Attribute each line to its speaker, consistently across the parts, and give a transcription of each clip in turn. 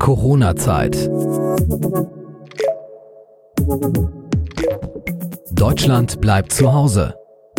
Speaker 1: Corona-Zeit. Deutschland bleibt zu Hause.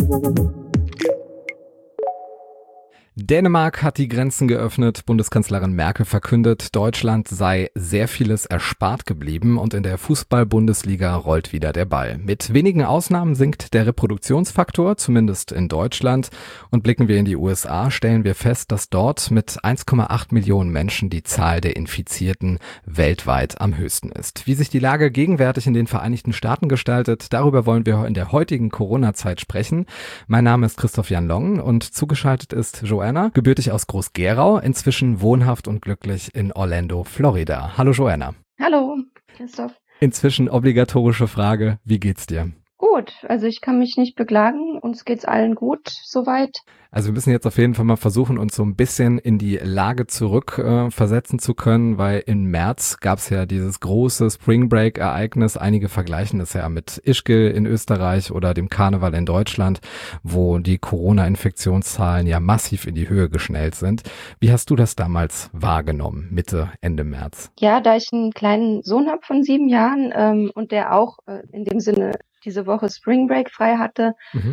Speaker 1: Dänemark hat die Grenzen geöffnet. Bundeskanzlerin Merkel verkündet, Deutschland sei sehr vieles erspart geblieben und in der Fußball-Bundesliga rollt wieder der Ball. Mit wenigen Ausnahmen sinkt der Reproduktionsfaktor, zumindest in Deutschland. Und blicken wir in die USA, stellen wir fest, dass dort mit 1,8 Millionen Menschen die Zahl der Infizierten weltweit am höchsten ist. Wie sich die Lage gegenwärtig in den Vereinigten Staaten gestaltet, darüber wollen wir in der heutigen Corona-Zeit sprechen. Mein Name ist Christoph Jan Long und zugeschaltet ist Joanna, gebürtig aus Groß-Gerau, inzwischen wohnhaft und glücklich in Orlando, Florida. Hallo Joanna.
Speaker 2: Hallo, Christoph.
Speaker 1: Inzwischen obligatorische Frage, wie geht's dir?
Speaker 2: Gut, also ich kann mich nicht beklagen, uns geht's allen gut soweit.
Speaker 1: Also wir müssen jetzt auf jeden Fall mal versuchen, uns so ein bisschen in die Lage zurück versetzen zu können, weil im März gab es ja dieses große Spring Break Ereignis. Einige vergleichen das ja mit Ischgl in Österreich oder dem Karneval in Deutschland, wo die Corona-Infektionszahlen ja massiv in die Höhe geschnellt sind. Wie hast du das damals wahrgenommen, Mitte, Ende März?
Speaker 2: Ja, da ich einen kleinen Sohn habe von 7 Jahren und der auch in dem Sinne diese Woche Spring Break frei hatte,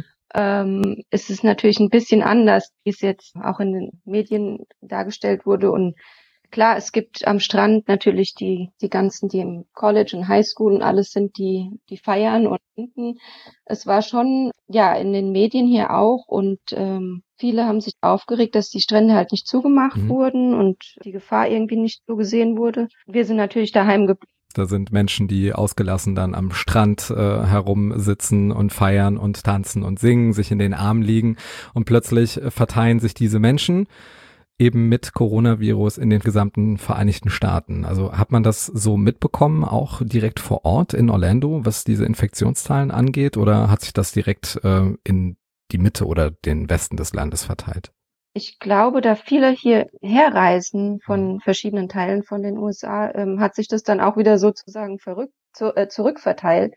Speaker 2: ist es natürlich ein bisschen anders, wie es jetzt auch in den Medien dargestellt wurde. Und klar, es gibt am Strand natürlich die ganzen, die im College und Highschool und alles sind, die feiern und trinken. Es war schon, ja, in den Medien hier auch und viele haben sich aufgeregt, dass die Strände halt nicht zugemacht wurden und die Gefahr irgendwie nicht so gesehen wurde. Wir sind natürlich daheim geblieben.
Speaker 1: Da sind Menschen, die ausgelassen dann am Strand herumsitzen und feiern und tanzen und singen, sich in den Armen liegen und plötzlich verteilen sich diese Menschen eben mit Coronavirus in den gesamten Vereinigten Staaten. Also hat man das so mitbekommen, auch direkt vor Ort in Orlando, was diese Infektionszahlen angeht, oder hat sich das direkt in die Mitte oder den Westen des Landes verteilt?
Speaker 2: Ich glaube, da viele hier herreisen von verschiedenen Teilen von den USA, hat sich das dann auch wieder sozusagen zurückverteilt.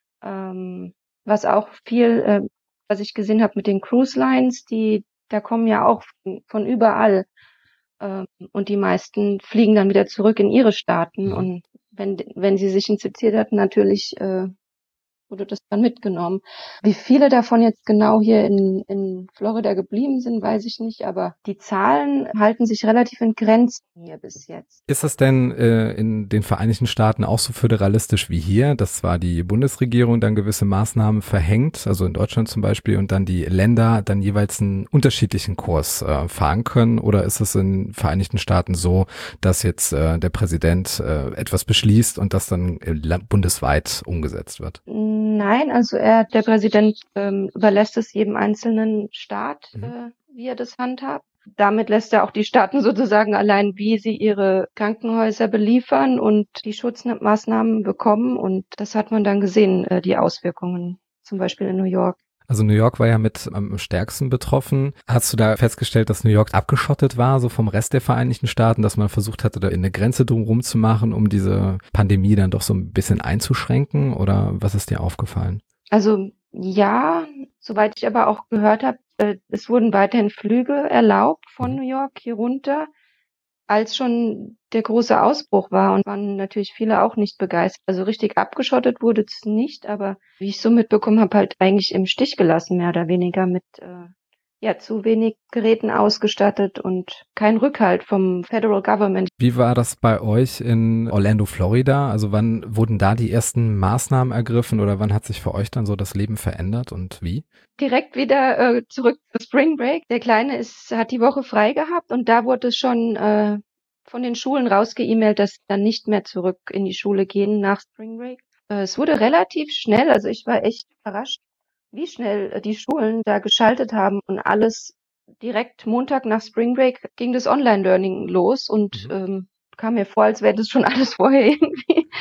Speaker 2: Was auch viel, was ich gesehen habe mit den Cruise Lines, da kommen ja auch von überall. Und die meisten fliegen dann wieder zurück in ihre Staaten. Und wenn sie sich infiziert hatten, natürlich wurde das dann mitgenommen. Wie viele davon jetzt genau hier in Florida geblieben sind, weiß ich nicht, aber die Zahlen halten sich relativ in Grenzen hier bis jetzt.
Speaker 1: Ist das denn in den Vereinigten Staaten auch so föderalistisch wie hier, dass zwar die Bundesregierung dann gewisse Maßnahmen verhängt, also in Deutschland zum Beispiel, und dann die Länder dann jeweils einen unterschiedlichen Kurs fahren können, oder ist es in den Vereinigten Staaten so, dass jetzt der Präsident etwas beschließt und das dann bundesweit umgesetzt wird?
Speaker 2: Nein, also der Präsident überlässt es jedem einzelnen Staat, wie er das handhabt. Damit lässt er auch die Staaten sozusagen allein, wie sie ihre Krankenhäuser beliefern und die Schutzmaßnahmen bekommen. Und das hat man dann gesehen, die Auswirkungen, zum Beispiel in New York.
Speaker 1: Also New York war ja mit am stärksten betroffen. Hast du da festgestellt, dass New York abgeschottet war, so vom Rest der Vereinigten Staaten, dass man versucht hatte, da eine Grenze drumherum zu machen, um diese Pandemie dann doch so ein bisschen einzuschränken? Oder was ist dir aufgefallen?
Speaker 2: Also ja, soweit ich aber auch gehört habe, es wurden weiterhin Flüge erlaubt von New York hier runter. Als schon der große Ausbruch war und waren natürlich viele auch nicht begeistert. Also richtig abgeschottet wurde es nicht, aber wie ich so mitbekommen habe, halt eigentlich im Stich gelassen, mehr oder weniger mit zu wenig Geräten ausgestattet und kein Rückhalt vom Federal Government.
Speaker 1: Wie war das bei euch in Orlando, Florida? Also wann wurden da die ersten Maßnahmen ergriffen oder wann hat sich für euch dann so das Leben verändert und wie?
Speaker 2: Direkt wieder zurück zu Spring Break. Der Kleine hat die Woche frei gehabt und da wurde es schon von den Schulen rausgeemailt, dass sie dann nicht mehr zurück in die Schule gehen nach Spring Break. Es wurde relativ schnell, also ich war echt überrascht, wie schnell die Schulen da geschaltet haben und alles direkt Montag nach Spring Break ging das Online-Learning los und kam mir vor, als wäre das schon alles vorher irgendwie.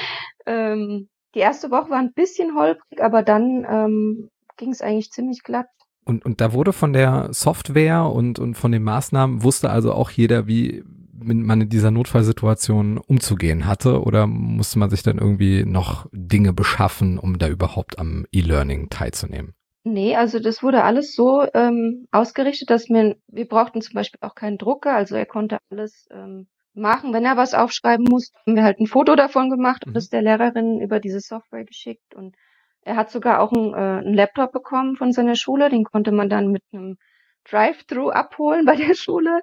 Speaker 2: Die erste Woche war ein bisschen holprig, aber dann ging es eigentlich ziemlich glatt.
Speaker 1: Und da wurde von der Software und von den Maßnahmen, wusste also auch jeder, wie man in dieser Notfallsituation umzugehen hatte, oder musste man sich dann irgendwie noch Dinge beschaffen, um da überhaupt am E-Learning teilzunehmen?
Speaker 2: Nee, also das wurde alles so ausgerichtet, dass wir brauchten zum Beispiel auch keinen Drucker, also er konnte alles machen. Wenn er was aufschreiben muss, haben wir halt ein Foto davon gemacht und das der Lehrerin über diese Software geschickt. Und er hat sogar auch einen Laptop bekommen von seiner Schule. Den konnte man dann mit einem Drive-Thru abholen bei der Schule.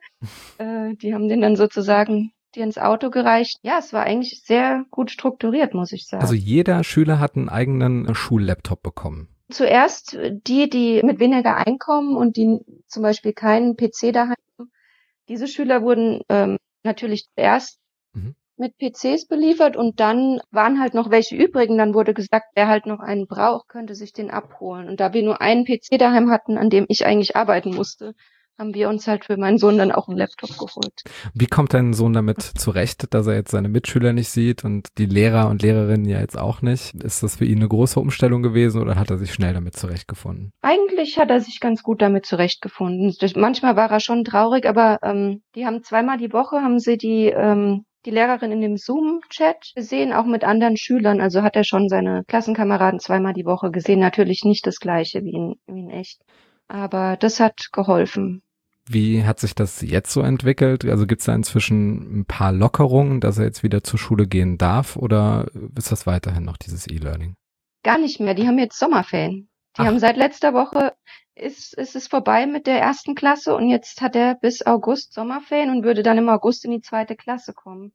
Speaker 2: Die haben den dann sozusagen dir ins Auto gereicht. Ja, es war eigentlich sehr gut strukturiert, muss ich sagen.
Speaker 1: Also jeder Schüler hat einen eigenen Schullaptop bekommen.
Speaker 2: Zuerst die mit weniger Einkommen und die zum Beispiel keinen PC daheim haben, diese Schüler wurden natürlich zuerst mit PCs beliefert und dann waren halt noch welche übrig und dann wurde gesagt, wer halt noch einen braucht, könnte sich den abholen. Und da wir nur einen PC daheim hatten, an dem ich eigentlich arbeiten musste, haben wir uns halt für meinen Sohn dann auch einen Laptop geholt.
Speaker 1: Wie kommt dein Sohn damit zurecht, dass er jetzt seine Mitschüler nicht sieht und die Lehrer und Lehrerinnen ja jetzt auch nicht? Ist das für ihn eine große Umstellung gewesen oder hat er sich schnell damit zurechtgefunden?
Speaker 2: Eigentlich hat er sich ganz gut damit zurechtgefunden. Manchmal war er schon traurig, aber die haben zweimal die Woche, haben sie die Lehrerin in dem Zoom-Chat gesehen, auch mit anderen Schülern. Also hat er schon seine Klassenkameraden zweimal die Woche gesehen. Natürlich nicht das Gleiche wie in echt. Aber das hat geholfen.
Speaker 1: Wie hat sich das jetzt so entwickelt? Also gibt es da inzwischen ein paar Lockerungen, dass er jetzt wieder zur Schule gehen darf oder ist das weiterhin noch dieses E-Learning?
Speaker 2: Gar nicht mehr. Die haben jetzt Sommerferien. Die haben seit letzter Woche ist es vorbei mit der 1. Klasse und jetzt hat er bis August Sommerferien und würde dann im August in die 2. Klasse kommen.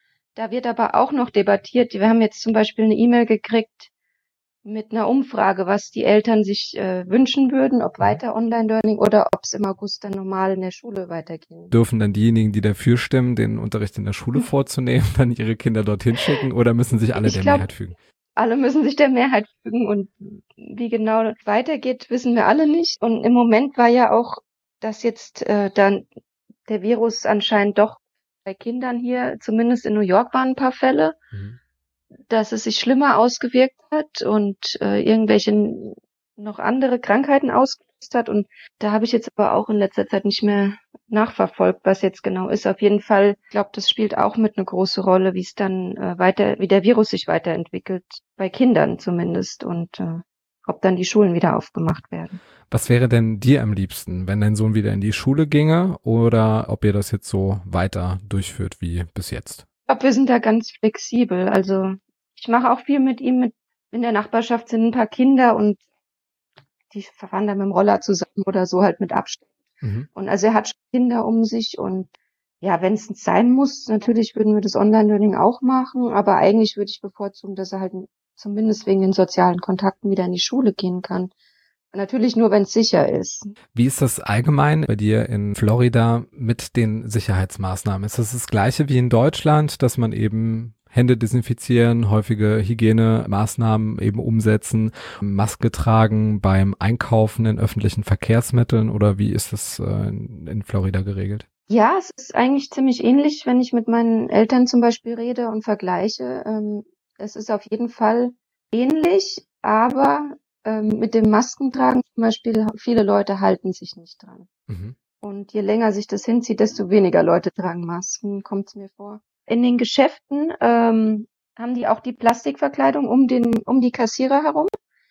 Speaker 2: Da wird aber auch noch debattiert. Wir haben jetzt zum Beispiel eine E-Mail gekriegt mit einer Umfrage, was die Eltern sich wünschen würden, ob weiter Online-Learning oder ob es im August dann normal in der Schule weitergeht.
Speaker 1: Dürfen dann diejenigen, die dafür stimmen, den Unterricht in der Schule vorzunehmen, dann ihre Kinder dorthin schicken oder müssen sich alle der Mehrheit fügen?
Speaker 2: Alle müssen sich der Mehrheit fügen und wie genau das weitergeht, wissen wir alle nicht. Und im Moment war ja auch, dass jetzt dann der Virus anscheinend doch bei Kindern hier, zumindest in New York waren ein paar Fälle, dass es sich schlimmer ausgewirkt hat und irgendwelche noch andere Krankheiten ausgelöst hat. Und da habe ich jetzt aber auch in letzter Zeit nicht mehr nachverfolgt, was jetzt genau ist. Auf jeden Fall, ich glaube, das spielt auch mit eine große Rolle, wie es dann wie der Virus sich weiterentwickelt, bei Kindern zumindest und ob dann die Schulen wieder aufgemacht werden.
Speaker 1: Was wäre denn dir am liebsten, wenn dein Sohn wieder in die Schule ginge oder ob ihr das jetzt so weiter durchführt wie bis jetzt?
Speaker 2: Ich glaube, wir sind da ganz flexibel. Also ich mache auch viel mit ihm. In der Nachbarschaft sind ein paar Kinder und die fahren dann mit dem Roller zusammen oder so halt mit Abstand. Und also er hat schon Kinder um sich und ja, wenn es sein muss, natürlich würden wir das Online-Learning auch machen, aber eigentlich würde ich bevorzugen, dass er halt zumindest wegen den sozialen Kontakten wieder in die Schule gehen kann. Natürlich nur, wenn es sicher ist.
Speaker 1: Wie ist das allgemein bei dir in Florida mit den Sicherheitsmaßnahmen? Ist das Gleiche wie in Deutschland, dass man eben Hände desinfizieren, häufige Hygienemaßnahmen eben umsetzen, Maske tragen beim Einkaufen in öffentlichen Verkehrsmitteln oder wie ist das in Florida geregelt?
Speaker 2: Ja, es ist eigentlich ziemlich ähnlich, wenn ich mit meinen Eltern zum Beispiel rede und vergleiche. Es ist auf jeden Fall ähnlich, aber mit dem Maskentragen zum Beispiel, viele Leute halten sich nicht dran. Und je länger sich das hinzieht, desto weniger Leute tragen Masken, kommt es mir vor. In den Geschäften haben die auch die Plastikverkleidung um die Kassierer herum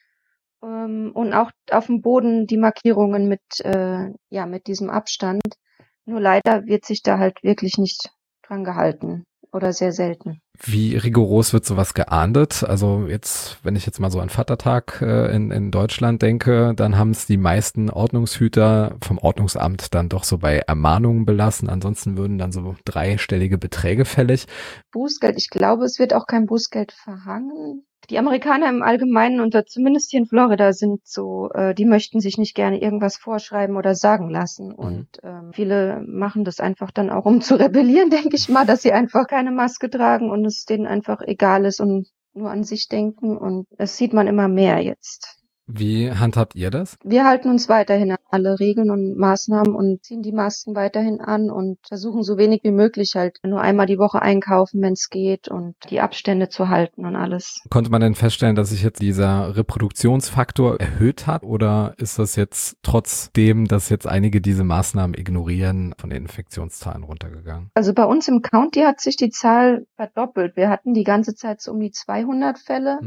Speaker 2: und auch auf dem Boden die Markierungen mit diesem Abstand. Nur leider wird sich da halt wirklich nicht dran gehalten oder sehr selten.
Speaker 1: Wie rigoros wird sowas geahndet? Also jetzt, wenn ich jetzt mal so an Vatertag in Deutschland denke, dann haben es die meisten Ordnungshüter vom Ordnungsamt dann doch so bei Ermahnungen belassen. Ansonsten würden dann so dreistellige Beträge fällig.
Speaker 2: Bußgeld, ich glaube, es wird auch kein Bußgeld verhangen. Die Amerikaner im Allgemeinen und zumindest hier in Florida sind so, die möchten sich nicht gerne irgendwas vorschreiben oder sagen lassen. Und viele machen das einfach dann auch, um zu rebellieren, denke ich mal, dass sie einfach keine Maske tragen und es denen einfach egal ist und nur an sich denken. Und das sieht man immer mehr jetzt.
Speaker 1: Wie handhabt ihr das?
Speaker 2: Wir halten uns weiterhin an alle Regeln und Maßnahmen und ziehen die Masken weiterhin an und versuchen so wenig wie möglich halt nur einmal die Woche einkaufen, wenn es geht und die Abstände zu halten und alles.
Speaker 1: Konnte man denn feststellen, dass sich jetzt dieser Reproduktionsfaktor erhöht hat oder ist das jetzt trotzdem, dass jetzt einige diese Maßnahmen ignorieren, von den Infektionszahlen runtergegangen?
Speaker 2: Also bei uns im County hat sich die Zahl verdoppelt. Wir hatten die ganze Zeit so um die 200 Fälle.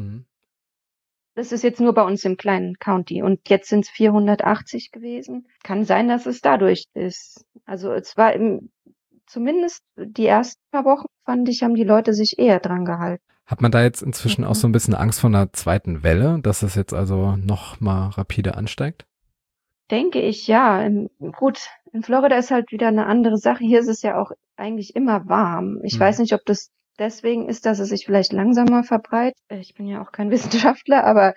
Speaker 2: Das ist jetzt nur bei uns im kleinen County und jetzt sind es 480 gewesen. Kann sein, dass es dadurch ist. Also es war zumindest die ersten paar Wochen, fand ich, haben die Leute sich eher dran gehalten.
Speaker 1: Hat man da jetzt inzwischen auch so ein bisschen Angst vor einer zweiten Welle, dass es jetzt also noch mal rapide ansteigt?
Speaker 2: Denke ich, ja. Gut, in Florida ist halt wieder eine andere Sache. Hier ist es ja auch eigentlich immer warm. Ich weiß nicht, ob das deswegen ist, dass es sich vielleicht langsamer verbreitet. Ich bin ja auch kein Wissenschaftler, aber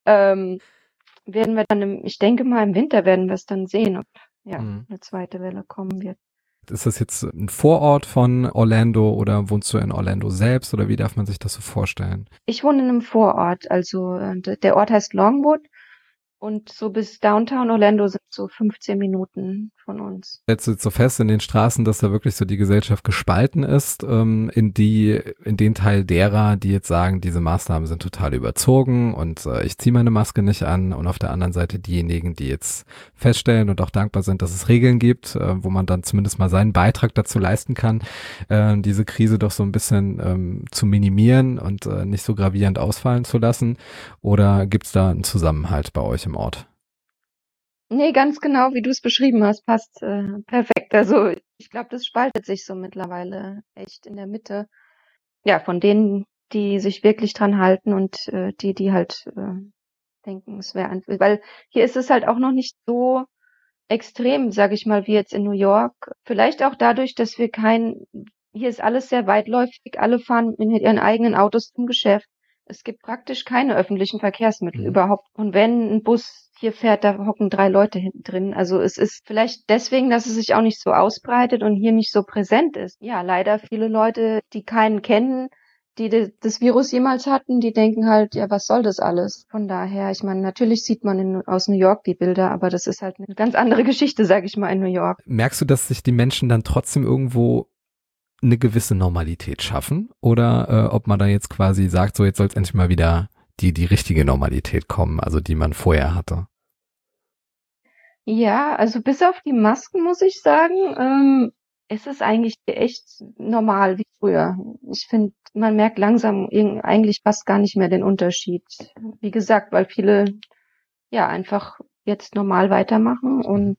Speaker 2: werden wir dann, ich denke mal, im Winter werden wir es dann sehen, ob eine zweite Welle kommen wird.
Speaker 1: Ist das jetzt ein Vorort von Orlando oder wohnst du in Orlando selbst oder wie darf man sich das so vorstellen?
Speaker 2: Ich wohne in einem Vorort, also der Ort heißt Longwood. Und so bis Downtown Orlando sind so 15 Minuten von uns.
Speaker 1: Stellst du jetzt so fest in den Straßen, dass da wirklich so die Gesellschaft gespalten ist, in den Teil derer, die jetzt sagen, diese Maßnahmen sind total überzogen und ich ziehe meine Maske nicht an, und auf der anderen Seite diejenigen, die jetzt feststellen und auch dankbar sind, dass es Regeln gibt, wo man dann zumindest mal seinen Beitrag dazu leisten kann, diese Krise doch so ein bisschen zu minimieren und nicht so gravierend ausfallen zu lassen? Oder gibt's da einen Zusammenhalt bei euch im Ort?
Speaker 2: Nee, ganz genau, wie du es beschrieben hast, passt perfekt. Also ich glaube, das spaltet sich so mittlerweile echt in der Mitte. Ja, von denen, die sich wirklich dran halten und die halt denken, es wäre einfach, weil hier ist es halt auch noch nicht so extrem, sage ich mal, wie jetzt in New York. Vielleicht auch dadurch, dass hier ist alles sehr weitläufig, alle fahren mit ihren eigenen Autos zum Geschäft. Es gibt praktisch keine öffentlichen Verkehrsmittel überhaupt. Und wenn ein Bus hier fährt, da hocken 3 Leute hinten drin. Also es ist vielleicht deswegen, dass es sich auch nicht so ausbreitet und hier nicht so präsent ist. Ja, leider viele Leute, die keinen kennen, die das Virus jemals hatten, die denken halt, ja, was soll das alles? Von daher, ich meine, natürlich sieht man aus New York die Bilder, aber das ist halt eine ganz andere Geschichte, sage ich mal, in New York.
Speaker 1: Merkst du, dass sich die Menschen dann trotzdem irgendwo eine gewisse Normalität schaffen? Oder ob man da jetzt quasi sagt, so jetzt soll es endlich mal wieder die richtige Normalität kommen, also die man vorher hatte?
Speaker 2: Ja, also bis auf die Masken muss ich sagen, ist es eigentlich echt normal wie früher. Ich finde, man merkt langsam eigentlich fast gar nicht mehr den Unterschied. Wie gesagt, weil viele ja einfach jetzt normal weitermachen und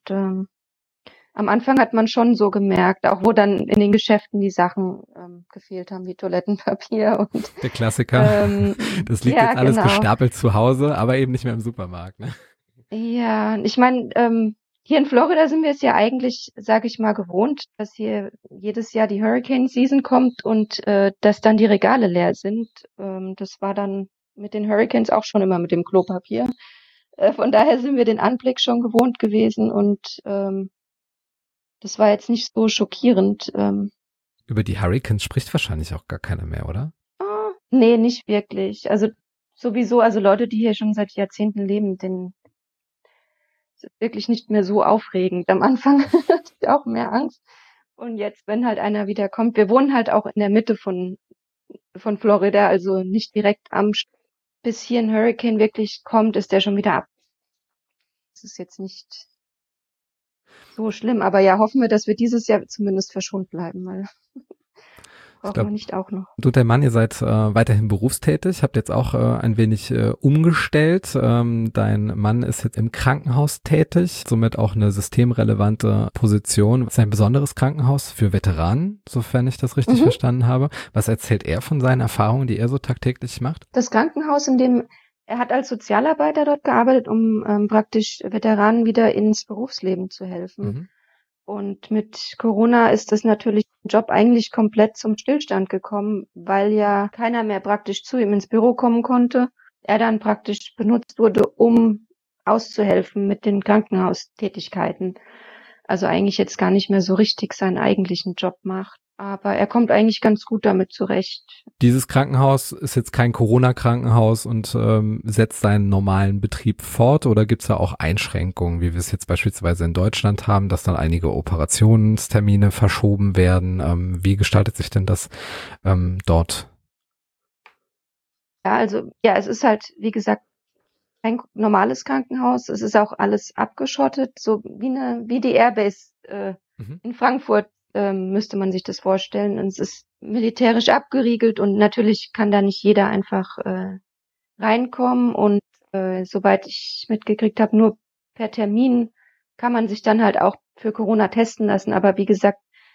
Speaker 2: am Anfang hat man schon so gemerkt, auch wo dann in den Geschäften die Sachen gefehlt haben, wie Toilettenpapier und
Speaker 1: Der Klassiker. Das liegt
Speaker 2: ja,
Speaker 1: jetzt alles
Speaker 2: genau.
Speaker 1: gestapelt zu Hause, aber eben nicht mehr im Supermarkt, ne?
Speaker 2: Ja, ich meine, hier in Florida sind wir es ja eigentlich, sage ich mal, gewohnt, dass hier jedes Jahr die Hurricane Season kommt und dass dann die Regale leer sind. Das war dann mit den Hurricanes auch schon immer mit dem Klopapier. Von daher sind wir den Anblick schon gewohnt gewesen und das war jetzt nicht so schockierend.
Speaker 1: Über die Hurricanes spricht wahrscheinlich auch gar keiner mehr, oder?
Speaker 2: Nee, nicht wirklich. Also sowieso, also Leute, die hier schon seit Jahrzehnten leben, denen ist es wirklich nicht mehr so aufregend. Am Anfang hatte ich auch mehr Angst. Und jetzt, wenn halt einer wieder kommt, wir wohnen halt auch in der Mitte von Florida, also nicht direkt bis hier ein Hurricane wirklich kommt, ist der schon wieder ab. Das ist jetzt nicht so schlimm, aber ja, hoffen wir, dass wir dieses Jahr zumindest verschont bleiben, weil brauchen wir nicht auch noch.
Speaker 1: Du und dein Mann, ihr seid weiterhin berufstätig, habt jetzt auch ein wenig umgestellt. Dein Mann ist jetzt im Krankenhaus tätig, somit auch eine systemrelevante Position. Das ist ein besonderes Krankenhaus für Veteranen, sofern ich das richtig verstanden habe. Was erzählt er von seinen Erfahrungen, die er so tagtäglich macht?
Speaker 2: Das Krankenhaus, er hat als Sozialarbeiter dort gearbeitet, um praktisch Veteranen wieder ins Berufsleben zu helfen. Und mit Corona ist das natürlich der Job eigentlich komplett zum Stillstand gekommen, weil ja keiner mehr praktisch zu ihm ins Büro kommen konnte. Er dann praktisch benutzt wurde, um auszuhelfen mit den Krankenhaustätigkeiten. Also eigentlich jetzt gar nicht mehr so richtig seinen eigentlichen Job macht. Aber er kommt eigentlich ganz gut damit zurecht.
Speaker 1: Dieses Krankenhaus ist jetzt kein Corona-Krankenhaus und setzt seinen normalen Betrieb fort, oder gibt es da auch Einschränkungen, wie wir es jetzt beispielsweise in Deutschland haben, dass dann einige Operationstermine verschoben werden? Wie gestaltet sich denn das dort?
Speaker 2: Ja, also ja, es ist halt, wie gesagt, kein normales Krankenhaus. Es ist auch alles abgeschottet, so wie die Airbase in Frankfurt. Müsste man sich das vorstellen. Und es ist militärisch abgeriegelt und natürlich kann da nicht jeder einfach reinkommen. Und soweit ich mitgekriegt habe, nur per Termin kann man sich dann halt auch für Corona testen lassen. Aber wie gesagt,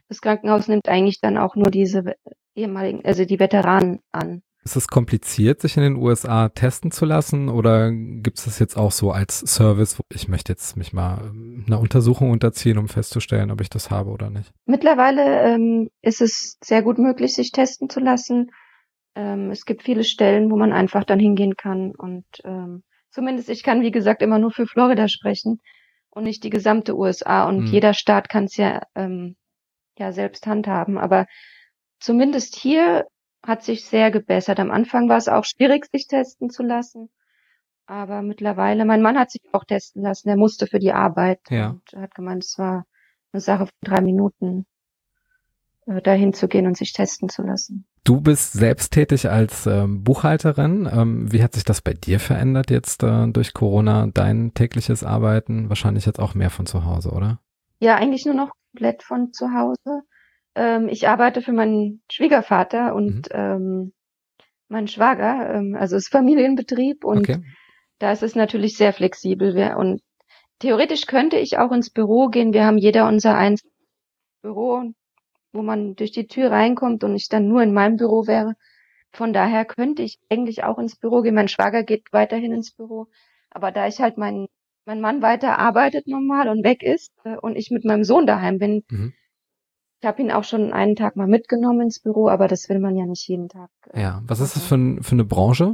Speaker 2: das Krankenhaus nimmt eigentlich dann auch nur diese ehemaligen, also die Veteranen an.
Speaker 1: Ist es kompliziert, sich in den USA testen zu lassen oder gibt es das jetzt auch so als Service? Ich möchte jetzt mich mal einer Untersuchung unterziehen, um festzustellen, ob ich das habe oder nicht.
Speaker 2: Mittlerweile ist es sehr gut möglich, sich testen zu lassen. Es gibt viele Stellen, wo man einfach dann hingehen kann und zumindest ich kann, wie gesagt, immer nur für Florida sprechen und nicht die gesamte USA und jeder Staat kann es ja selbst handhaben, aber zumindest hier hat sich sehr gebessert. Am Anfang war es auch schwierig, sich testen zu lassen, aber mittlerweile, mein Mann hat sich auch testen lassen, er musste für die Arbeit und hat gemeint, es war eine Sache von 3 Minuten, dahin zu gehen und sich testen zu lassen.
Speaker 1: Du bist selbsttätig als Buchhalterin. Wie hat sich das bei dir verändert jetzt durch Corona, dein tägliches Arbeiten? Wahrscheinlich jetzt auch mehr von zu Hause, oder?
Speaker 2: Ja, eigentlich nur noch komplett von zu Hause. Ich arbeite für meinen Schwiegervater und meinen Schwager, also es ist Familienbetrieb und da ist es natürlich sehr flexibel. Und theoretisch könnte ich auch ins Büro gehen. Wir haben jeder unser eigenes Büro, wo man durch die Tür reinkommt und ich dann nur in meinem Büro wäre. Von daher könnte ich eigentlich auch ins Büro gehen. Mein Schwager geht weiterhin ins Büro. Aber da ich halt mein Mann weiter arbeitet normal und weg ist und ich mit meinem Sohn daheim bin, ich habe ihn auch schon einen Tag mal mitgenommen ins Büro, aber das will man ja nicht jeden Tag.
Speaker 1: Ja, was ist das für eine Branche?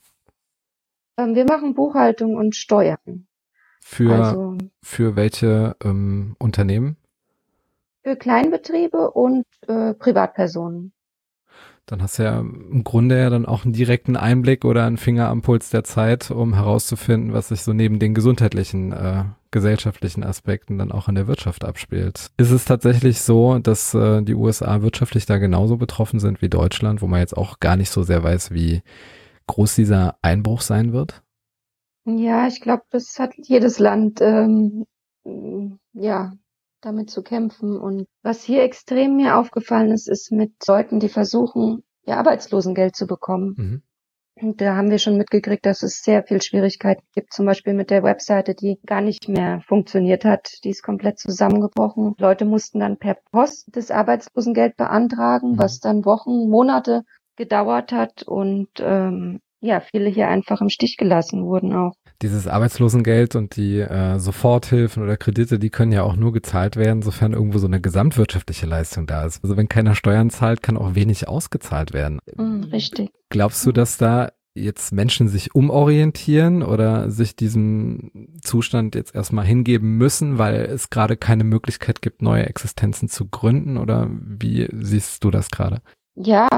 Speaker 2: Wir machen Buchhaltung und Steuern.
Speaker 1: Für welche Unternehmen?
Speaker 2: Für Kleinbetriebe und Privatpersonen.
Speaker 1: Dann hast du ja im Grunde ja dann auch einen direkten Einblick oder einen Finger am Puls der Zeit, um herauszufinden, was sich so neben den gesundheitlichen, gesellschaftlichen Aspekten dann auch in der Wirtschaft abspielt. Ist es tatsächlich so, dass die USA wirtschaftlich da genauso betroffen sind wie Deutschland, wo man jetzt auch gar nicht so sehr weiß, wie groß dieser Einbruch sein wird?
Speaker 2: Ja, ich glaube, das hat jedes Land damit zu kämpfen. Und was hier extrem mir aufgefallen ist, ist mit Leuten, die versuchen, ihr Arbeitslosengeld zu bekommen. Und da haben wir schon mitgekriegt, dass es sehr viel Schwierigkeiten gibt, zum Beispiel mit der Webseite, die gar nicht mehr funktioniert hat. Die ist komplett zusammengebrochen. Leute mussten dann per Post das Arbeitslosengeld beantragen, was dann Wochen, Monate gedauert hat und viele hier einfach im Stich gelassen wurden auch.
Speaker 1: Dieses Arbeitslosengeld und die Soforthilfen oder Kredite, die können ja auch nur gezahlt werden, sofern irgendwo so eine gesamtwirtschaftliche Leistung da ist. Also wenn keiner Steuern zahlt, kann auch wenig ausgezahlt werden.
Speaker 2: Richtig.
Speaker 1: Glaubst du, dass da jetzt Menschen sich umorientieren oder sich diesem Zustand jetzt erstmal hingeben müssen, weil es gerade keine Möglichkeit gibt, neue Existenzen zu gründen? Oder wie siehst du das gerade?
Speaker 2: Ja,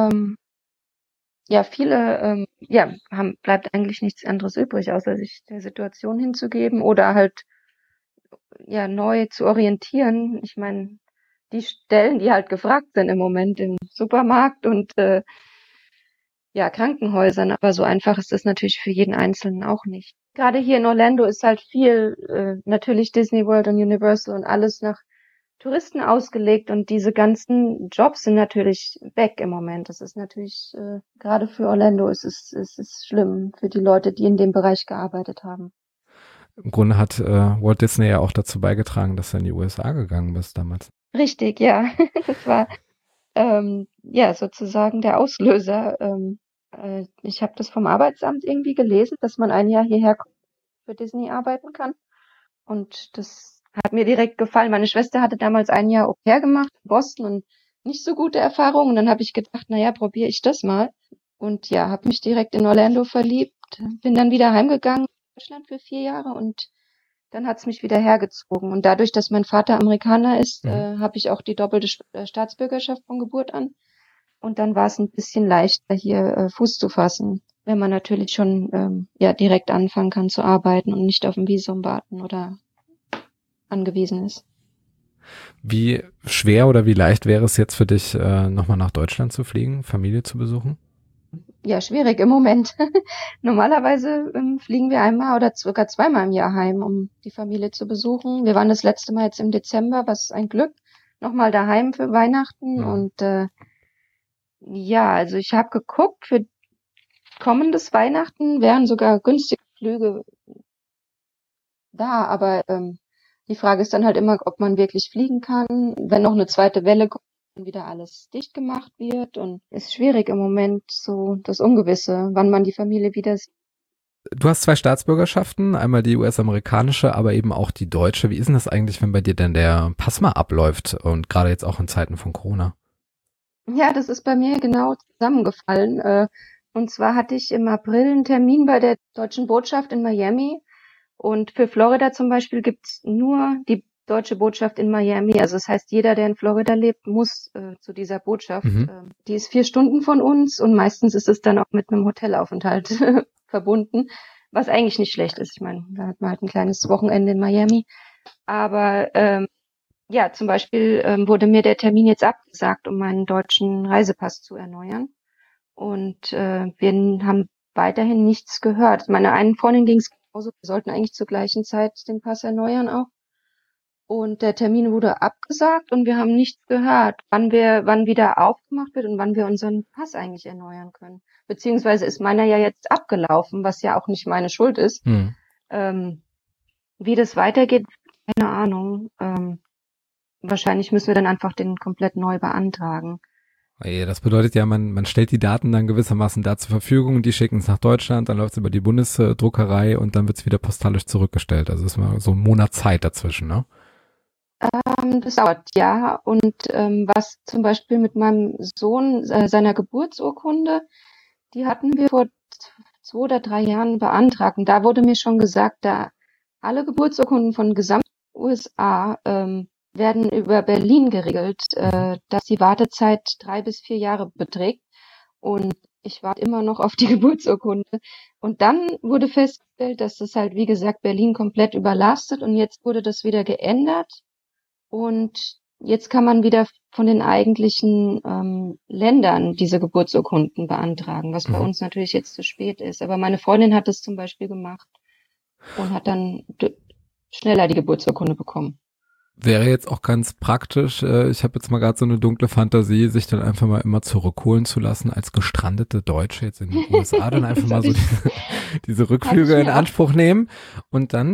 Speaker 2: viele bleibt eigentlich nichts anderes übrig, außer sich der Situation hinzugeben oder halt neu zu orientieren. Ich meine, die Stellen, die halt gefragt sind im Moment im Supermarkt und Krankenhäusern, aber so einfach ist das natürlich für jeden Einzelnen auch nicht. Gerade hier in Orlando ist halt viel natürlich Disney World und Universal und alles nach Touristen ausgelegt und diese ganzen Jobs sind natürlich weg im Moment. Das ist natürlich, gerade für Orlando ist es schlimm für die Leute, die in dem Bereich gearbeitet haben.
Speaker 1: Im Grunde hat Walt Disney ja auch dazu beigetragen, dass du in die USA gegangen bist damals.
Speaker 2: Richtig, ja. Das war sozusagen der Auslöser. Ich habe das vom Arbeitsamt irgendwie gelesen, dass man ein Jahr hierher für Disney arbeiten kann. Und das hat mir direkt gefallen. Meine Schwester hatte damals ein Jahr Au pair gemacht in Boston und nicht so gute Erfahrungen. Und dann habe ich gedacht, probiere ich das mal. Und ja, habe mich direkt in Orlando verliebt. Bin dann wieder heimgegangen in Deutschland für 4 Jahre und dann hat's mich wieder hergezogen. Und dadurch, dass mein Vater Amerikaner ist, habe ich auch die doppelte Staatsbürgerschaft von Geburt an. Und dann war es ein bisschen leichter, hier Fuß zu fassen, wenn man natürlich schon direkt anfangen kann zu arbeiten und nicht auf ein Visum warten oder angewiesen ist.
Speaker 1: Wie schwer oder wie leicht wäre es jetzt für dich, nochmal nach Deutschland zu fliegen, Familie zu besuchen?
Speaker 2: Ja, schwierig im Moment. Normalerweise fliegen wir einmal oder sogar zweimal im Jahr heim, um die Familie zu besuchen. Wir waren das letzte Mal jetzt im Dezember, was ein Glück. Nochmal daheim für Weihnachten und also ich habe geguckt, für kommendes Weihnachten wären sogar günstige Flüge da, aber Die Frage ist dann halt immer, ob man wirklich fliegen kann, wenn noch eine zweite Welle kommt und wieder alles dicht gemacht wird. Und es ist schwierig im Moment, so das Ungewisse, wann man die Familie wieder sieht.
Speaker 1: Du hast 2 Staatsbürgerschaften, einmal die US-amerikanische, aber eben auch die deutsche. Wie ist denn das eigentlich, wenn bei dir denn der Pass mal abläuft und gerade jetzt auch in Zeiten von Corona?
Speaker 2: Ja, das ist bei mir genau zusammengefallen. Und zwar hatte ich im April einen Termin bei der deutschen Botschaft in Miami. Und für Florida zum Beispiel gibt's nur die deutsche Botschaft in Miami. Also das heißt, jeder, der in Florida lebt, muss zu dieser Botschaft.
Speaker 1: Mhm.
Speaker 2: Die ist 4 Stunden von uns und meistens ist es dann auch mit einem Hotelaufenthalt verbunden, was eigentlich nicht schlecht ist. Ich meine, da hat man halt ein kleines Wochenende in Miami. Aber ja, zum Beispiel wurde mir der Termin jetzt abgesagt, um meinen deutschen Reisepass zu erneuern. Und wir haben weiterhin nichts gehört. Meiner einen Freundin ging es genauso. Wir sollten eigentlich zur gleichen Zeit den Pass erneuern auch. Und der Termin wurde abgesagt und wir haben nichts gehört, wann wieder aufgemacht wird und wann wir unseren Pass eigentlich erneuern können. Beziehungsweise ist meiner ja jetzt abgelaufen, was ja auch nicht meine Schuld ist.
Speaker 1: Mhm.
Speaker 2: Wie das weitergeht, keine Ahnung. Wahrscheinlich müssen wir dann einfach den komplett neu beantragen.
Speaker 1: Ja, das bedeutet ja, man stellt die Daten dann gewissermaßen da zur Verfügung, die schicken es nach Deutschland, dann läuft es über die Bundesdruckerei und dann wird es wieder postalisch zurückgestellt. Also ist mal so ein Monat Zeit dazwischen, ne?
Speaker 2: Das dauert, ja. Und was zum Beispiel mit meinem Sohn, seiner Geburtsurkunde, die hatten wir vor 2 oder 3 Jahren beantragt. Und da wurde mir schon gesagt, da alle Geburtsurkunden von gesamten USA werden über Berlin geregelt, dass die Wartezeit 3 bis 4 Jahre beträgt. Und ich warte immer noch auf die Geburtsurkunde. Und dann wurde festgestellt, dass das halt, wie gesagt, Berlin komplett überlastet. Und jetzt wurde das wieder geändert. Und jetzt kann man wieder von den eigentlichen Ländern diese Geburtsurkunden beantragen, was bei uns natürlich jetzt zu spät ist. Aber meine Freundin hat das zum Beispiel gemacht und hat dann schneller die Geburtsurkunde bekommen.
Speaker 1: Wäre jetzt auch ganz praktisch, ich habe jetzt mal gerade so eine dunkle Fantasie, sich dann einfach mal immer zurückholen zu lassen als gestrandete Deutsche jetzt in den USA, dann einfach mal so diese Rückflüge in Anspruch nehmen und dann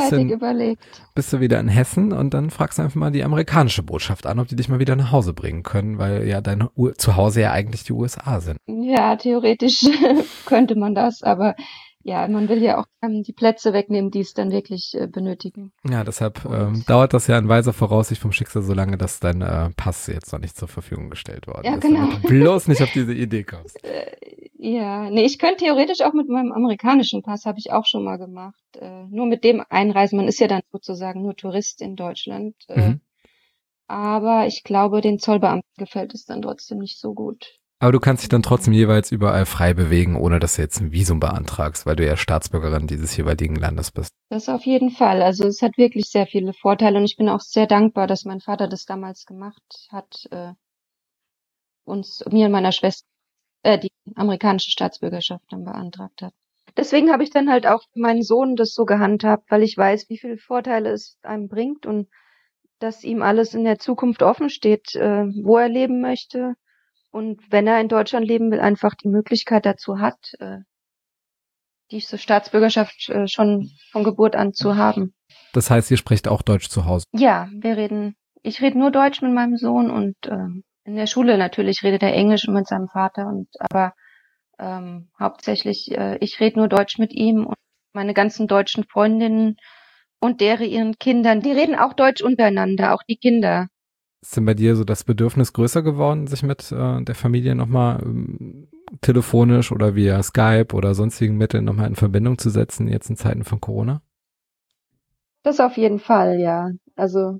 Speaker 1: bist du wieder in Hessen und dann fragst du einfach mal die amerikanische Botschaft an, ob die dich mal wieder nach Hause bringen können, weil ja dein Zuhause ja eigentlich die USA sind.
Speaker 2: Ja, theoretisch könnte man das, aber ja, man will ja auch die Plätze wegnehmen, die es dann wirklich benötigen.
Speaker 1: Ja, deshalb dauert das ja in weiser Voraussicht vom Schicksal so lange, dass dein Pass jetzt noch nicht zur Verfügung gestellt worden ist.
Speaker 2: Genau.
Speaker 1: Damit du bloß nicht auf diese Idee kommst.
Speaker 2: Ja, nee, ich könnte theoretisch auch mit meinem amerikanischen Pass, habe ich auch schon mal gemacht. Nur mit dem einreisen, man ist ja dann sozusagen nur Tourist in Deutschland. Aber ich glaube, den Zollbeamten gefällt es dann trotzdem nicht so gut.
Speaker 1: Aber du kannst dich dann trotzdem jeweils überall frei bewegen, ohne dass du jetzt ein Visum beantragst, weil du ja Staatsbürgerin dieses jeweiligen Landes bist.
Speaker 2: Das auf jeden Fall. Also es hat wirklich sehr viele Vorteile und ich bin auch sehr dankbar, dass mein Vater das damals gemacht hat, mir und meiner Schwester die amerikanische Staatsbürgerschaft dann beantragt hat. Deswegen habe ich dann halt auch für meinen Sohn das so gehandhabt, weil ich weiß, wie viele Vorteile es einem bringt und dass ihm alles in der Zukunft offen steht, wo er leben möchte. Und wenn er in Deutschland leben will, einfach die Möglichkeit dazu hat, diese Staatsbürgerschaft schon von Geburt an zu haben.
Speaker 1: Das heißt, ihr sprecht auch Deutsch zu Hause?
Speaker 2: Ja, ich rede nur Deutsch mit meinem Sohn und in der Schule natürlich redet er Englisch mit seinem Vater aber hauptsächlich, ich rede nur Deutsch mit ihm und meine ganzen deutschen Freundinnen und ihren Kindern, die reden auch Deutsch untereinander, auch die Kinder.
Speaker 1: Ist denn bei dir so das Bedürfnis größer geworden, sich mit der Familie nochmal telefonisch oder via Skype oder sonstigen Mitteln nochmal in Verbindung zu setzen, jetzt in Zeiten von Corona?
Speaker 2: Das auf jeden Fall, ja. Also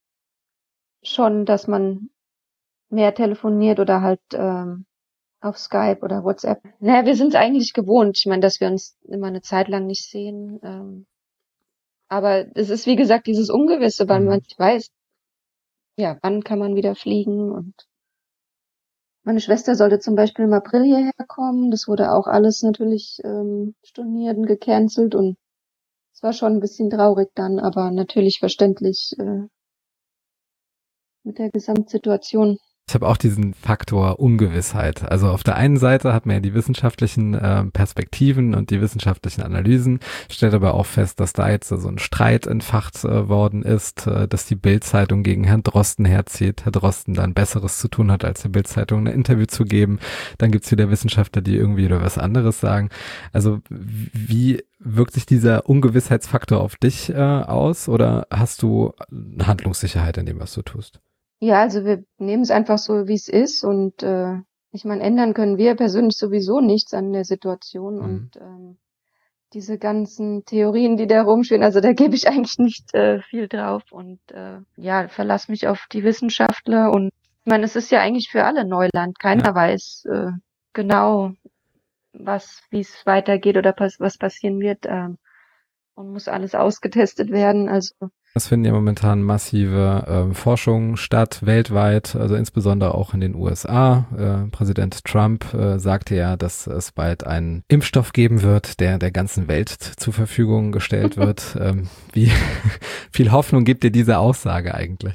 Speaker 2: schon, dass man mehr telefoniert oder halt auf Skype oder WhatsApp. Naja, wir sind es eigentlich gewohnt. Ich meine, dass wir uns immer eine Zeit lang nicht sehen. Aber es ist, wie gesagt, dieses Ungewisse, weil man nicht weiß, ja, wann kann man wieder fliegen? Und meine Schwester sollte zum Beispiel im April hierher kommen. Das wurde auch alles natürlich storniert und gecancelt und es war schon ein bisschen traurig dann, aber natürlich verständlich mit der Gesamtsituation.
Speaker 1: Ich habe auch diesen Faktor Ungewissheit. Also auf der einen Seite hat man ja die wissenschaftlichen Perspektiven und die wissenschaftlichen Analysen, stellt aber auch fest, dass da jetzt so ein Streit entfacht worden ist, dass die Bild-Zeitung gegen Herrn Drosten herzieht. Herr Drosten dann Besseres zu tun hat, als der Bild-Zeitung ein Interview zu geben. Dann gibt's wieder Wissenschaftler, die irgendwie oder was anderes sagen. Also wie wirkt sich dieser Ungewissheitsfaktor auf dich aus oder hast du Handlungssicherheit in dem, was du tust?
Speaker 2: Ja, also wir nehmen es einfach so, wie es ist und ich meine, ändern können wir persönlich sowieso nichts an der Situation und
Speaker 1: Mhm.
Speaker 2: diese ganzen Theorien, die da rumschwirren, also da gebe ich eigentlich nicht viel drauf und ja, verlasse mich auf die Wissenschaftler und ich meine, es ist ja eigentlich für alle Neuland.
Speaker 1: Ja.
Speaker 2: Keiner weiß genau, wie es weitergeht oder was passieren wird und muss alles ausgetestet werden. Also
Speaker 1: Es finden ja momentan massive Forschungen statt, weltweit, also insbesondere auch in den USA. Präsident Trump sagte ja, dass es bald einen Impfstoff geben wird, der der ganzen Welt zur Verfügung gestellt wird. Wie viel Hoffnung gibt dir diese Aussage eigentlich?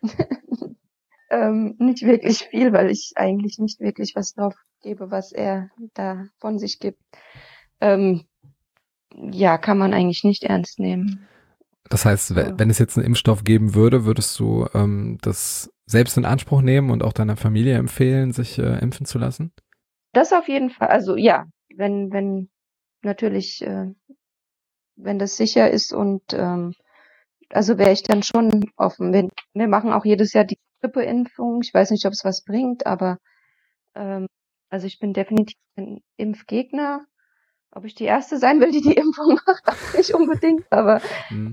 Speaker 2: nicht wirklich viel, weil ich eigentlich nicht wirklich was drauf gebe, was er da von sich gibt. Ähm, ja, kann man eigentlich nicht ernst nehmen.
Speaker 1: Das heißt,
Speaker 2: So.
Speaker 1: wenn es jetzt einen Impfstoff geben würde, würdest du das selbst in Anspruch nehmen und auch deiner Familie empfehlen, sich impfen zu lassen?
Speaker 2: Das auf jeden Fall. Also ja, wenn natürlich, wenn das sicher ist und also wäre ich dann schon offen. Wir machen auch jedes Jahr die Grippeimpfung. Ich weiß nicht, ob es was bringt, aber ähm, also ich bin definitiv ein Impfgegner. Ob ich die Erste sein will, die die Impfung macht, auch nicht unbedingt. Aber
Speaker 1: Hm.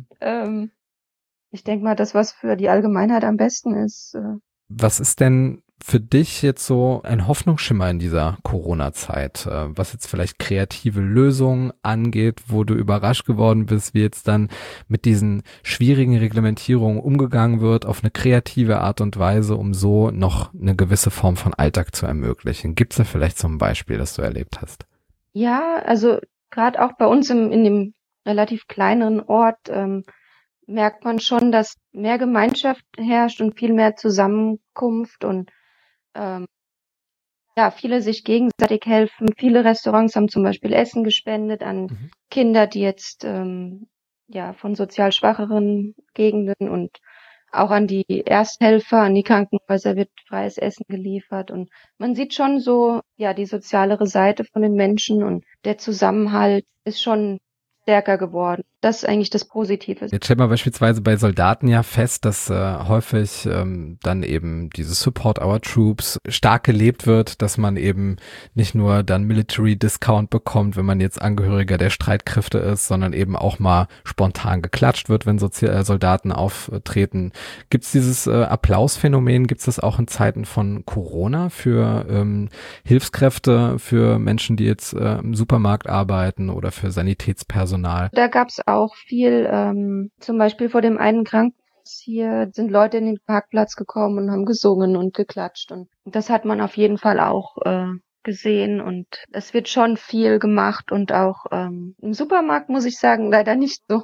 Speaker 2: ich denke mal, das, was für die Allgemeinheit am besten ist.
Speaker 1: Was ist denn für dich jetzt so ein Hoffnungsschimmer in dieser Corona-Zeit, was jetzt vielleicht kreative Lösungen angeht, wo du überrascht geworden bist, wie jetzt dann mit diesen schwierigen Reglementierungen umgegangen wird, auf eine kreative Art und Weise, um so noch eine gewisse Form von Alltag zu ermöglichen? Gibt es da vielleicht so ein Beispiel, das du erlebt hast?
Speaker 2: Ja, also gerade auch bei uns in dem relativ kleineren Ort merkt man schon, dass mehr Gemeinschaft herrscht und viel mehr Zusammenkunft und ähm, ja, viele sich gegenseitig helfen. Viele Restaurants haben zum Beispiel Essen gespendet an
Speaker 1: Mhm.
Speaker 2: Kinder, die jetzt ja von sozial schwacheren Gegenden und auch an die Ersthelfer, an die Krankenhäuser wird freies Essen geliefert und man sieht schon so, ja, die sozialere Seite von den Menschen und der Zusammenhalt ist schon stärker geworden. Das ist eigentlich das Positive.
Speaker 1: Jetzt stellt man beispielsweise bei Soldaten ja fest, dass häufig dann eben dieses Support Our Troops stark gelebt wird, dass man eben nicht nur dann Military Discount bekommt, wenn man jetzt Angehöriger der Streitkräfte ist, sondern eben auch mal spontan geklatscht wird, wenn Soldaten auftreten. Gibt es dieses Applausphänomen, gibt es das auch in Zeiten von Corona für Hilfskräfte, für Menschen, die jetzt im Supermarkt arbeiten oder für Sanitätspersonal?
Speaker 2: Da gab's auch viel, zum Beispiel vor dem einen Krankenhaus hier sind Leute in den Parkplatz gekommen und haben gesungen und geklatscht und das hat man auf jeden Fall auch gesehen und es wird schon viel gemacht und auch im Supermarkt muss ich sagen, leider nicht so.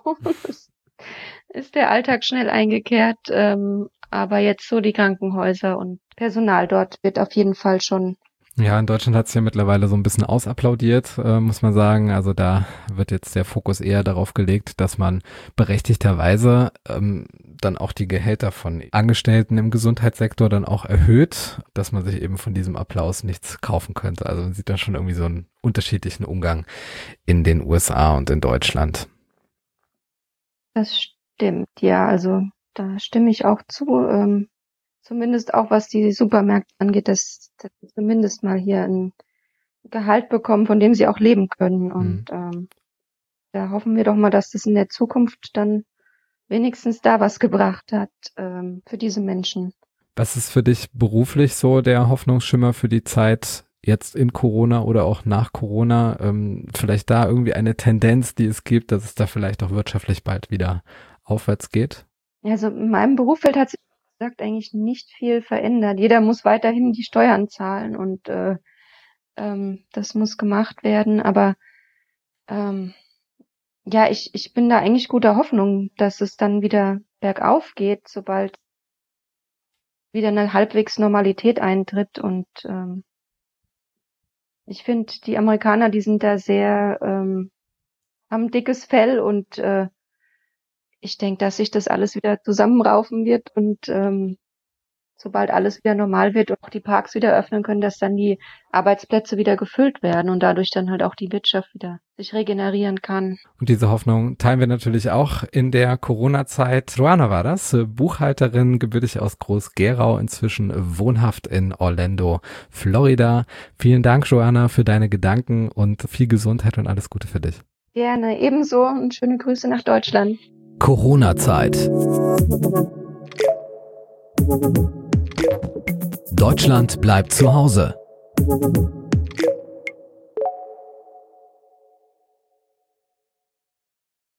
Speaker 2: Ist der Alltag schnell eingekehrt, aber jetzt so die Krankenhäuser und Personal dort wird auf jeden Fall schon.
Speaker 1: Ja, in Deutschland hat es ja mittlerweile so ein bisschen ausapplaudiert, muss man sagen. Also da wird jetzt der Fokus eher darauf gelegt, dass man berechtigterweise dann auch die Gehälter von Angestellten im Gesundheitssektor dann auch erhöht, dass man sich eben von diesem Applaus nichts kaufen könnte. Also man sieht da schon irgendwie so einen unterschiedlichen Umgang in den USA und in Deutschland.
Speaker 2: Das stimmt, ja, also da stimme ich auch zu. Zumindest auch was die Supermärkte angeht, dass sie zumindest mal hier ein Gehalt bekommen, von dem sie auch leben können. Und
Speaker 1: Hm.
Speaker 2: da hoffen wir doch mal, dass das in der Zukunft dann wenigstens da was gebracht hat für diese Menschen.
Speaker 1: Was ist für dich beruflich so der Hoffnungsschimmer für die Zeit jetzt in Corona oder auch nach Corona? Vielleicht da irgendwie eine Tendenz, die es gibt, dass es da vielleicht auch wirtschaftlich bald wieder aufwärts geht?
Speaker 2: Also in meinem Berufsfeld hat sich, wie gesagt, eigentlich nicht viel verändert. Jeder muss weiterhin die Steuern zahlen und das muss gemacht werden. Aber ähm, ja, ich bin da eigentlich guter Hoffnung, dass es dann wieder bergauf geht, sobald wieder eine halbwegs Normalität eintritt. Und ich finde, die Amerikaner, die sind da sehr, haben dickes Fell und ich denke, dass sich das alles wieder zusammenraufen wird und sobald alles wieder normal wird und auch die Parks wieder öffnen können, dass dann die Arbeitsplätze wieder gefüllt werden und dadurch dann halt auch die Wirtschaft wieder sich regenerieren kann.
Speaker 1: Und diese Hoffnung teilen wir natürlich auch in der Corona-Zeit. Joanna war das, Buchhalterin, gebürtig aus Groß-Gerau, inzwischen wohnhaft in Orlando, Florida. Vielen Dank, Joanna, für deine Gedanken und viel Gesundheit und alles Gute für dich.
Speaker 2: Gerne, ebenso und schöne Grüße nach Deutschland.
Speaker 1: Corona-Zeit. Deutschland bleibt zu Hause.